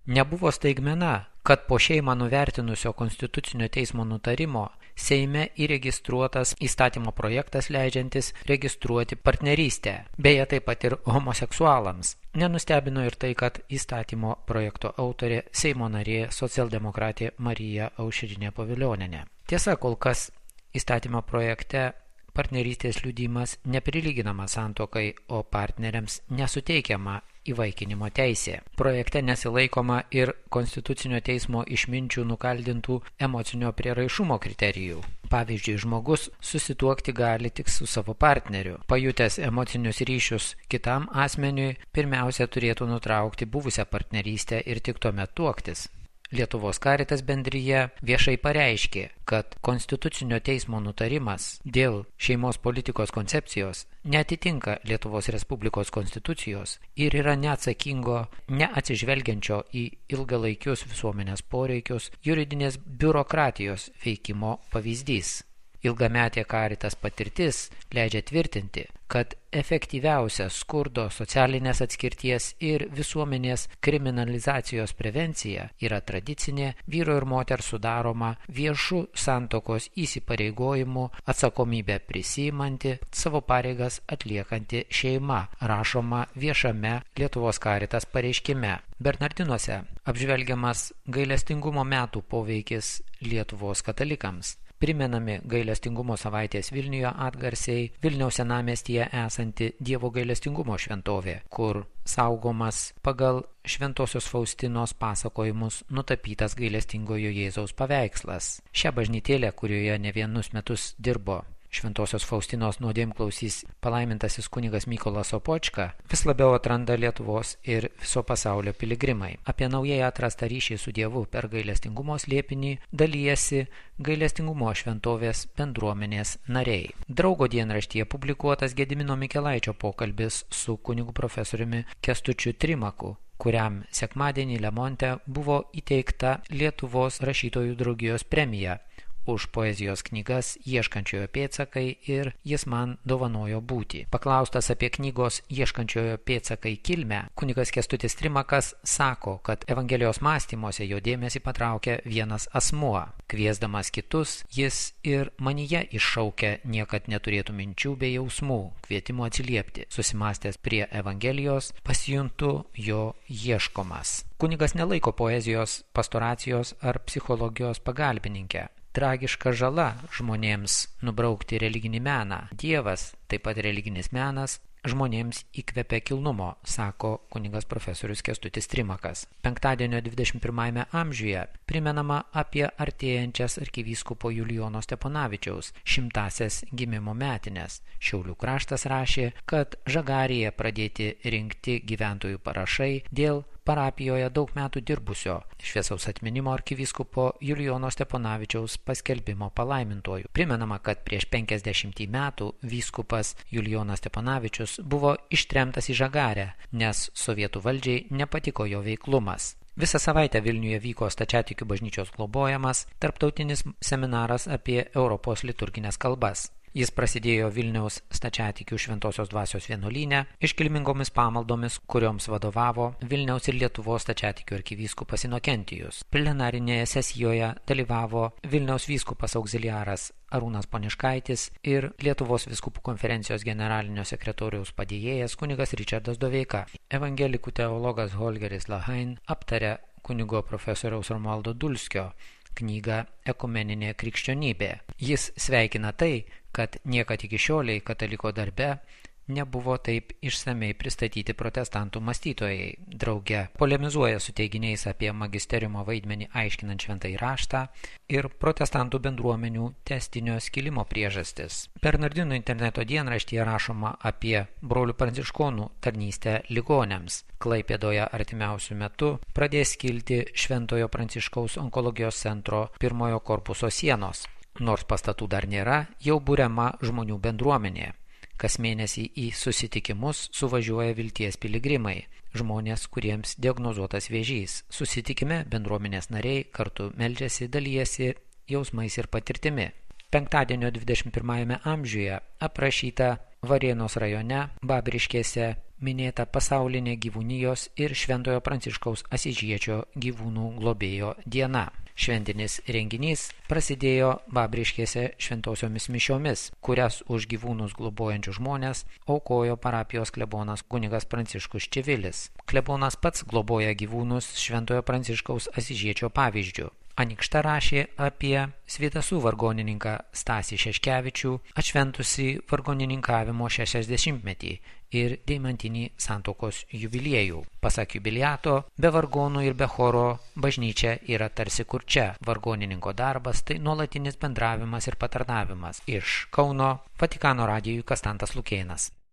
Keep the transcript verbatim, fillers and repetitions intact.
Nebuvo staigmena, kad po šeimą nuvertinusio Konstitucinio teismo nutarimo Seime įregistruotas įstatymo projektas leidžiantis registruoti partnerystę, beje taip pat ir homoseksualams. Nenustebino ir tai, kad įstatymo projekto autorė Seimo narė socialdemokratė Marija Aušrinė Povilionienė. Tiesa, kol kas įstatymo projekte partnerystės liudijimas neprilyginamas santuokai, o partneriams nesuteikiama įvaikinimo teisė. Projekte nesilaikoma ir Konstitucinio teismo išminčių nukaldintų emocinio prieraišumo kriterijų. Pavyzdžiui, žmogus susituokti gali tik su savo partneriu. Pajutęs emocinius ryšius kitam asmeniui, pirmiausia turėtų nutraukti buvusią partnerystę ir tik tuomet tuoktis. Lietuvos Caritas bendrija viešai pareiškė, kad Konstitucinio teismo nutarimas dėl šeimos politikos koncepcijos neatitinka Lietuvos Respublikos konstitucijos ir yra neatsakingo, neatsižvelgiančio į ilgalaikius visuomenės poreikius juridinės biurokratijos veikimo pavyzdys. Ilgametė Caritas patirtis leidžia tvirtinti, kad efektyviausia skurdo, socialinės atskirties ir visuomenės kriminalizacijos prevencija yra tradicinė vyro ir moters sudaroma viešų santuokos įsipareigojimų atsakomybę prisiimanti, savo pareigas atliekanti šeima, rašoma viešame Lietuvos Caritas pareiškime. Bernardinuose apžvelgiamas gailestingumo metų poveikis Lietuvos katalikams. Primenami gailestingumo savaitės Vilniuje atgarsiai Vilniaus senamiestyje esanti Dievo gailestingumo šventovė, kur saugomas pagal Šventosios Faustinos pasakojimus nutapytas gailestingojo Jėzaus paveikslas. Šią bažnytėlę, kurioje ne vienus metus dirbo Šventosios Faustinos nuodėmklausys palaimintasis kunigas Mykolas Sopočka, vis labiau atranda Lietuvos ir viso pasaulio piligrimai. Apie naujai atrastą ryšį su Dievu per gailestingumo slėpinį dalijasi gailestingumo šventovės bendruomenės nariai. Draugo dienraštyje publikuotas Gedimino Mikelaičio pokalbis su kunigu profesoriumi Kęstučiu Trimaku, kuriam sekmadienį Lemonte buvo įteikta Lietuvos rašytojų draugijos premija už poezijos knygas Ieškančiojo pėdsakai ir Jis man dovanojo būti. Paklaustas apie knygos Ieškančiojo pėdsakai kilmę, kunigas Kęstutis Trimakas sako, kad Evangelijos mąstymuose jo dėmesį patraukia vienas asmuo. Kviesdamas kitus, jis ir manyje iššaukia niekad neturėtų minčių bei jausmų, kvietimų atsiliepti. Susimąstęs prie Evangelijos, pasijuntu jo ieškomas. Kunigas nelaiko poezijos, pastoracijos ar psichologijos pagalbininkę. Tragiška žala žmonėms nubraukti religinį meną. Dievas, taip pat religinis menas, žmonėms įkvepia kilnumo, sako kunigas profesorius Kęstutis Trimakas. Penktadienio dvidešimt pirmajame amžiuje primenama apie artėjančias arkivyskupo Julijono Steponavičiaus šimtąsias gimimo metines. Šiaulių kraštas rašė, kad Žagarėje pradėti rinkti gyventojų parašai dėl parapijoje daug metų dirbusio šviesaus atminimo arkivyskupo Julijono Steponavičiaus paskelbimo palaimintuoju. Primenama, kad prieš penkiasdešimtį metų vyskupas Julijonas Steponavičius buvo ištremtas į Žagarę, nes sovietų valdžiai nepatiko jo veiklumas. Visą savaitę Vilniuje vyko stačiatikių bažnyčios globojamas tarptautinis seminaras apie Europos liturginės kalbas. Jis prasidėjo Vilniaus stačiatikių Šventosios dvasios vienuolyne iškilmingomis pamaldomis, kurioms vadovavo Vilniaus ir Lietuvos stačiatikių arkivyskupas Inokentijus. Plenarinėje sesijoje dalyvavo Vilniaus vyskupas auxiliaras Arūnas Poniškaitis ir Lietuvos vyskupų konferencijos generalinio sekretoriaus padėjėjas kunigas Ričardas Doveika. Evangelikų teologas Holgeris Lahain aptarė kunigo profesoriaus Romualdo Dulskio knygą Ekumeninė krikščionybė. Jis sveikina tai, kad niekad iki šioliai kataliko darbe nebuvo taip išsamei pristatyti protestantų mąstytojai. Drauge polemizuoja su teiginiais apie magisteriumo vaidmenį aiškinant šventąjį raštą ir protestantų bendruomenių testinio skilimo priežastis. Bernardinų interneto dienraštyje rašoma apie brolių pranciškonų tarnystę ligoniams. Klaipėdoje artimiausių metų pradės kilti Šventojo Pranciškaus onkologijos centro pirmojo korpuso sienos. Nors pastatų dar nėra, jau buriama žmonių bendruomenė. Kas mėnesį į susitikimus suvažiuoja vilties piligrimai, žmonės, kuriems diagnozuotas vėžys. Susitikime bendruomenės nariai kartu meldžiasi, dalijasi jausmais ir patirtimi. Penktadienio dvidešimt pirmajame amžiuje aprašyta Varėnos rajone Babriškėse minėta pasaulinė gyvūnijos ir Šventojo Pranciškaus Asyžiečio gyvūnų globėjo diena. Šventinis renginys prasidėjo Vabriškėse šventosiomis mišiomis, kurias už gyvūnus globojančius žmonės aukojo parapijos klebonas kunigas Pranciškus Čivilis. Klebonas pats globoja gyvūnus Šventojo Pranciškaus Asyžiečio pavyzdžiu. Anikšta rašė apie Svėdasų vargonininką Stasį Šeškevičių, atšventusį vargonininkavimo šešiasdešimtmetį ir deimantinį santuokos jubiliejų. Pasak jubiliato, be vargonų ir be choro bažnyčia yra tarsi kurčia. Vargonininko darbas tai nuolatinis bendravimas ir patarnavimas. Iš Kauno Vatikano radijui Kastantas Lukėnas.